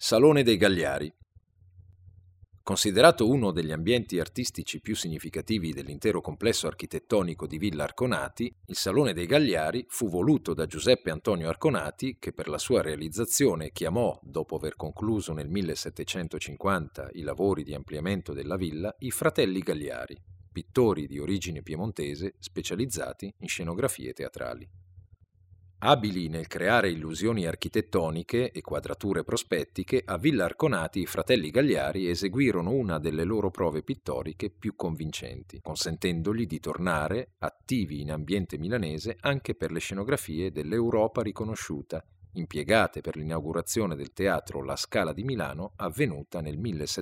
Salone dei Gagliari. Considerato uno degli ambienti artistici più significativi dell'intero complesso architettonico di Villa Arconati, il Salone dei Gagliari fu voluto da Giuseppe Antonio Arconati, che per la sua realizzazione chiamò, dopo aver concluso nel 1750 i lavori di ampliamento della villa, i fratelli Gagliari, pittori di origine piemontese specializzati in scenografie teatrali. Abili nel creare illusioni architettoniche e quadrature prospettiche, a Villa Arconati i fratelli Gagliari eseguirono una delle loro prove pittoriche più convincenti, consentendogli di tornare attivi in ambiente milanese anche per le scenografie dell'Europa riconosciuta, impiegate per l'inaugurazione del teatro La Scala di Milano avvenuta nel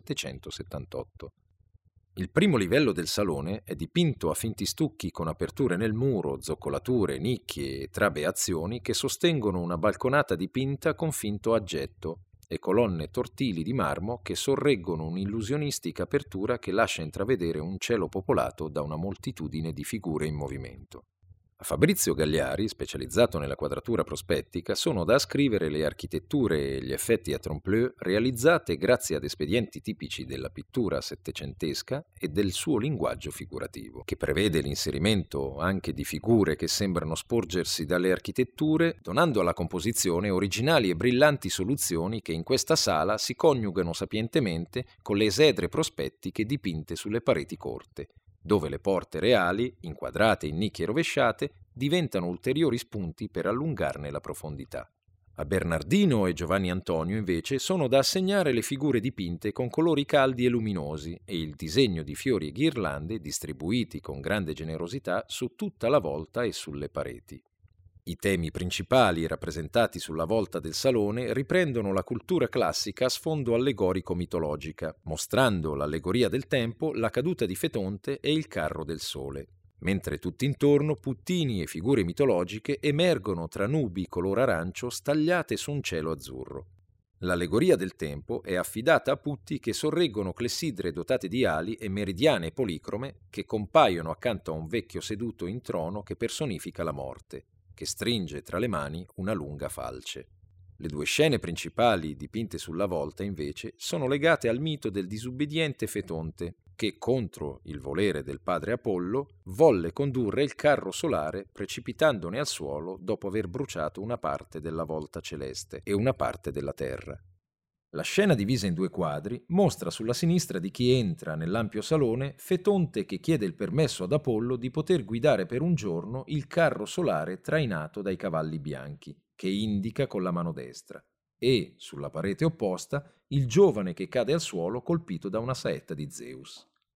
1778. Il primo livello del salone è dipinto a finti stucchi con aperture nel muro, zoccolature, nicchie e trabeazioni che sostengono una balconata dipinta con finto aggetto e colonne tortili di marmo che sorreggono un'illusionistica apertura che lascia intravedere un cielo popolato da una moltitudine di figure in movimento. A Fabrizio Gagliari, specializzato nella quadratura prospettica, sono da ascrivere le architetture e gli effetti a trompe-l'œil realizzate grazie ad espedienti tipici della pittura settecentesca e del suo linguaggio figurativo, che prevede l'inserimento anche di figure che sembrano sporgersi dalle architetture, donando alla composizione originali e brillanti soluzioni che in questa sala si coniugano sapientemente con le esedre prospettiche dipinte sulle pareti corte, dove le porte reali, inquadrate in nicchie rovesciate, diventano ulteriori spunti per allungarne la profondità. A Bernardino e Giovanni Antonio, invece, sono da assegnare le figure dipinte con colori caldi e luminosi e il disegno di fiori e ghirlande distribuiti con grande generosità su tutta la volta e sulle pareti. I temi principali rappresentati sulla volta del salone riprendono la cultura classica a sfondo allegorico-mitologica, mostrando l'allegoria del tempo, la caduta di Fetonte e il carro del sole, mentre tutt'intorno puttini e figure mitologiche emergono tra nubi color arancio stagliate su un cielo azzurro. L'allegoria del tempo è affidata a putti che sorreggono clessidre dotate di ali e meridiane e policrome che compaiono accanto a un vecchio seduto in trono che personifica la morte, che stringe tra le mani una lunga falce. Le due scene principali dipinte sulla volta, invece, sono legate al mito del disobbediente Fetonte, che, contro il volere del padre Apollo, volle condurre il carro solare precipitandone al suolo dopo aver bruciato una parte della volta celeste e una parte della terra. La scena, divisa in due quadri, mostra sulla sinistra di chi entra nell'ampio salone Fetonte che chiede il permesso ad Apollo di poter guidare per un giorno il carro solare trainato dai cavalli bianchi, che indica con la mano destra, e, sulla parete opposta, il giovane che cade al suolo colpito da una saetta di Zeus.